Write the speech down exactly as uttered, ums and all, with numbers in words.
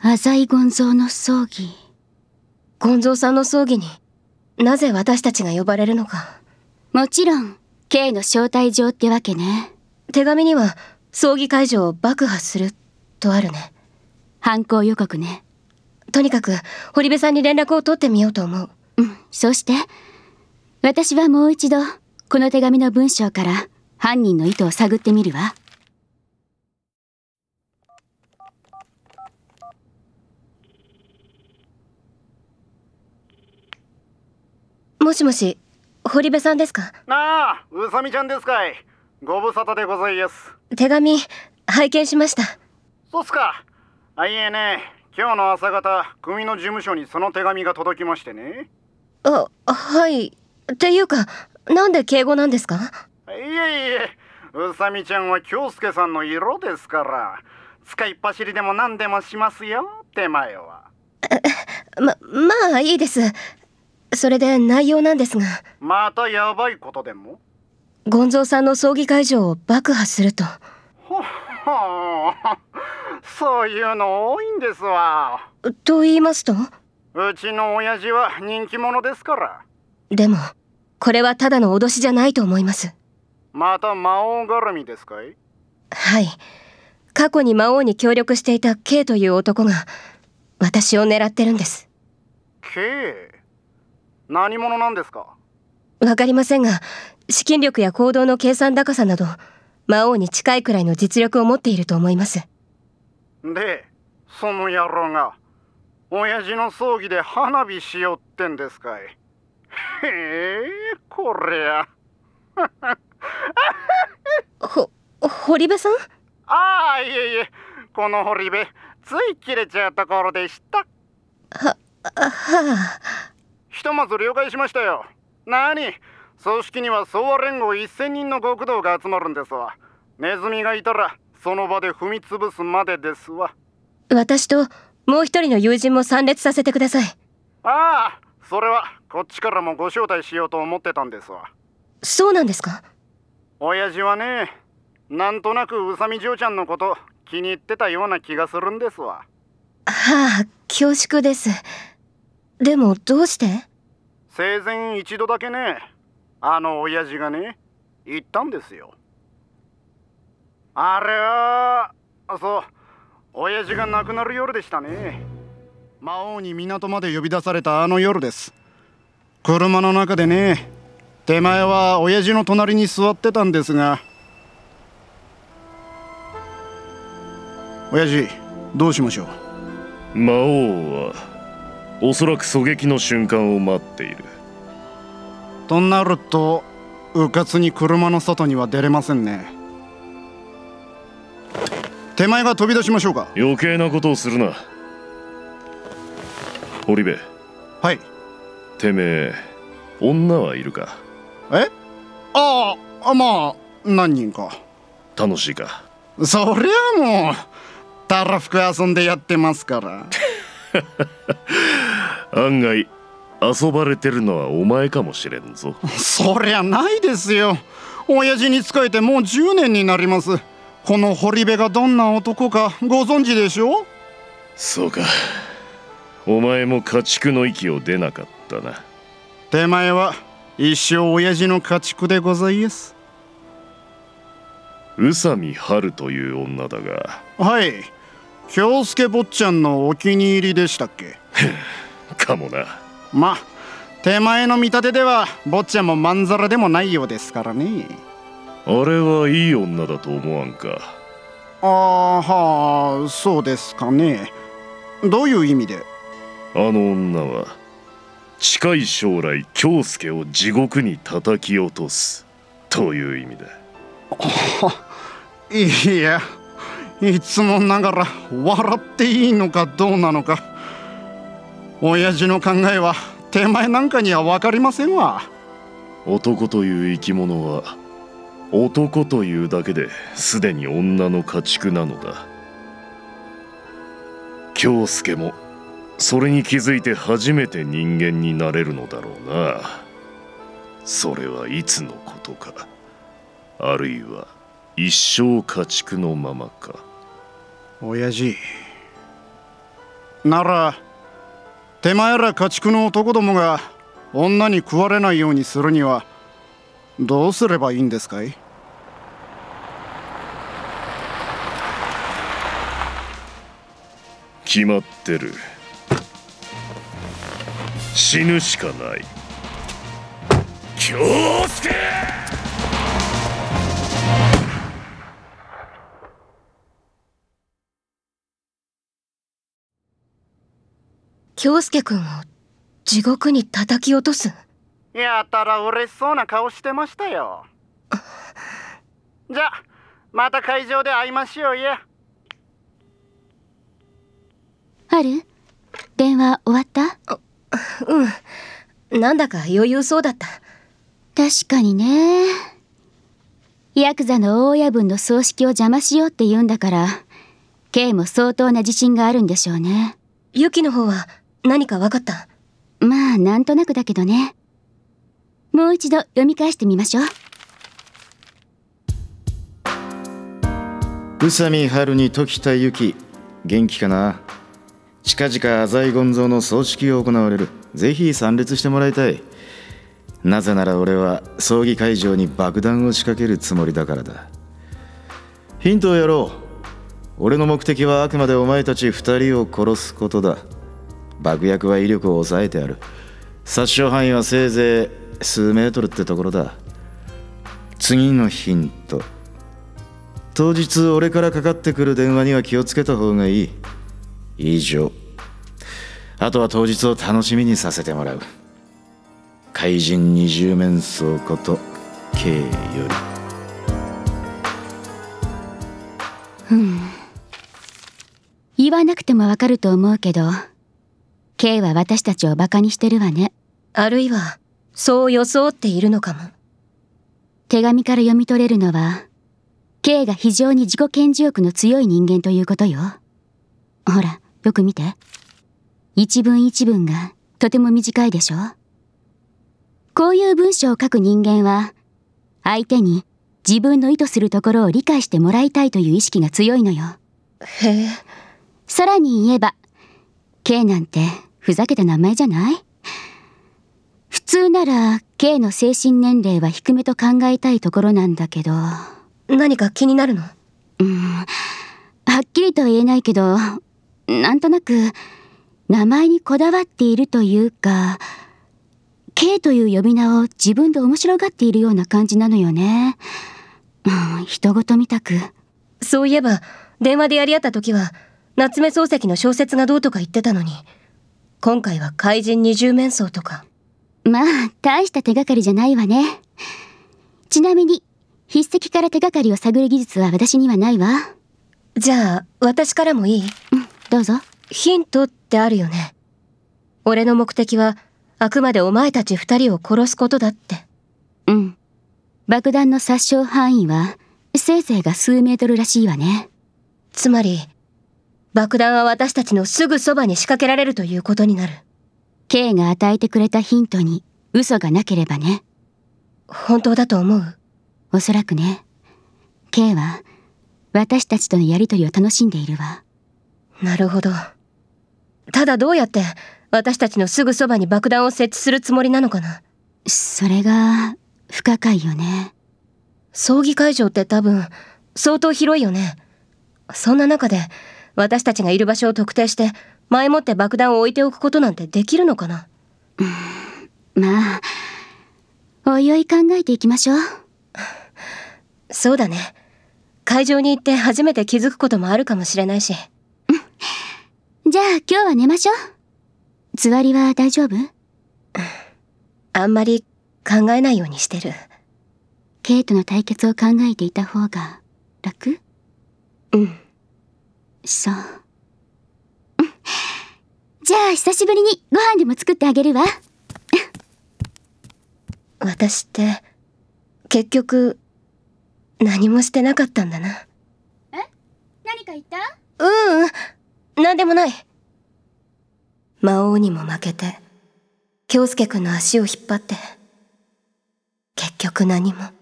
浅井権蔵の葬儀。 権蔵さんの葬儀になぜ私たちが呼ばれるのか。 もちろん K の招待状ってわけね。 手紙には葬儀会場を爆破するとあるね。 犯行予告ね。 とにかく堀部さんに連絡を取ってみようと思う。 うん、そうして。私はもう一度この手紙の文章から犯人の意図を探ってみるわ。 もしもし、堀部さんですか？ ああ、うさみちゃんですかい。ご無沙汰でございやす。 手紙拝見しました。 そうっすか。あ、いえね、今日の朝方組の事務所にその手紙が届きましてね。 あ、はい。っていうか、なんで敬語なんですか？ いえいえ、うさみちゃんは京介さんの色ですから、使いっ走りでも何でもしますよ、手前は。 ま、まあいいです。それで内容なんですが。 またやばいことでも？ 権蔵さんの葬儀会場を爆破すると。 ほっほー、そういうの多いんですわ。 と言いますと？ うちの親父は人気者ですから。 でもこれはただの脅しじゃないと思います。 また魔王絡みですかい？ はい。過去に魔王に協力していた K という男が私を狙ってるんです。 K？ 何者なんですか？ わかりませんが、資金力や行動の計算高さなど魔王に近いくらいの実力を持っていると思います。 で、その野郎が親父の葬儀で花火しようってんですかい？へえ、こりゃほ、堀部さん？ ああ、いえいえ、この堀部つい切れちゃうところでした。 は、はあ。 ひとまず了解しましたよ。なに、組織には総和連合せんにんの極道が集まるんですわ。ネズミがいたらその場で踏み潰すまでですわ。 私ともう一人の友人も参列させてください。 ああ、それはこっちからもご招待しようと思ってたんですわ。 そうなんですか？ 親父はね、なんとなく宇佐美嬢ちゃんのこと気に入ってたような気がするんですわ。 はあ、恐縮です。でもどうして？ 生前一度だけね、あの親父がね言ったんですよ。あれはそう、親父が亡くなる夜でしたね。魔王に港まで呼び出されたあの夜です。車の中でね、手前は親父の隣に座ってたんですが、親父どうしましょう？ 魔王はおそらく狙撃の瞬間を待っている。 となるとうかつに車の外には出れませんね。手前が飛び出しましょうか？ 余計なことをするな。堀部。 はい。 てめえ女はいるか？ え？ああ、まあ何人か。 楽しいか？ そりゃもうたらふく遊んでやってますから案外遊ばれてるのはお前かもしれんぞ。 そりゃないですよ。親父に仕えてもうじゅうねんになります。この堀部がどんな男かご存知でしょう？ そうか、お前も家畜の息を出なかったな。 手前は一生親父の家畜でございます。 宇佐美春という女だが。 はい、京介坊ちゃんのお気に入りでしたっけ？ かもな。 まあ手前の見立てでは坊ちゃんもまんざらでもないようですからね。 あれはいい女だと思わんか？ ああ、はあ、そうですかね。どういう意味で？ あの女は近い将来京介を地獄に叩き落とすという意味だ。 いや、いつもながら笑っていいのかどうなのか、親父の考えは手前なんかには分かりませんわ。 男という生き物は男というだけですでに女の家畜なのだ。京介もそれに気づいて初めて人間になれるのだろうな。それはいつのことか、あるいは一生家畜のままか。 親父、 なら手前ら家畜の男どもが女に食われないようにするにはどうすればいいんですかい？ 決まってる。死ぬしかない。京介！ 京介くんを地獄に叩き落とす？ やたら嬉しそうな顔してましたよ。じゃあまた会場で会いましょうや。 春、電話終わった？ うん、なんだか余裕そうだった。 確かにね。ヤクザの大親分の葬式を邪魔しようって言うんだから、Kも相当な自信があるんでしょうね。 ユキの方は何か分かった？ まあなんとなくだけどね。もう一度読み返してみましょう。 宇佐美春に時田由紀、元気かな？近々浅井権蔵の葬式が行われる。ぜひ参列してもらいたい。なぜなら俺は葬儀会場に爆弾を仕掛けるつもりだからだ。ヒントをやろう。俺の目的はあくまでお前たち二人を殺すことだ。爆薬は威力を抑えてある。殺傷範囲はせいぜい数メートルってところだ。次のヒント。当日俺からかかってくる電話には気をつけた方がいい。以上。あとは当日を楽しみにさせてもらう。怪人二十面相こと K より。うん言わなくてもわかると思うけど、 K は私たちをバカにしてるわね。 あるいはそう装っているのかも。 手紙から読み取れるのは K が非常に自己顕示欲の強い人間ということよ。ほらよく見て。一文一文がとても短いでしょ。こういう文章を書く人間は相手に自分の意図するところを理解してもらいたいという意識が強いのよ。 へえ。 さらに言えば K なんてふざけた名前じゃない？普通なら K の精神年齢は低めと考えたいところなんだけど。 何か気になるの？ うん、はっきりとは言えないけど、なんとなく名前にこだわっているというか、 K という呼び名を自分で面白がっているような感じなのよね。うん、人事みたく。 そういえば電話でやり合った時は夏目漱石の小説がどうとか言ってたのに、今回は怪人二十面相とか。 まあ大した手がかりじゃないわね。ちなみに筆跡から手がかりを探る技術は私にはないわ。 じゃあ私からもいい？ うん、どうぞ。 ヒントってあるよね。俺の目的はあくまでお前たち二人を殺すことだって。 うん。爆弾の殺傷範囲はせいぜいが数メートルらしいわね。 つまり爆弾は私たちのすぐそばに仕掛けられるということになる。 K が与えてくれたヒントに嘘がなければね。 本当だと思う？ おそらくね。 K は私たちとのやりとりを楽しんでいるわ。 なるほど。ただどうやって私たちのすぐそばに爆弾を設置するつもりなのかな？ それが不可解よね。 葬儀会場って多分相当広いよね。そんな中で私たちがいる場所を特定して前もって爆弾を置いておくことなんてできるのかな？ うん、まあおいおい考えていきましょう。 そうだね。会場に行って初めて気づくこともあるかもしれないし。 じゃあ今日は寝ましょう。つわりは大丈夫？ あんまり考えないようにしてる。 K との対決を考えていた方が楽？ うん。 そう。じゃあ久しぶりにご飯でも作ってあげるわ。 私って結局何もしてなかったんだな。 え？何か言った？ ううん、なんでもない。魔王にも負けて京介くんの足を引っ張って結局何も。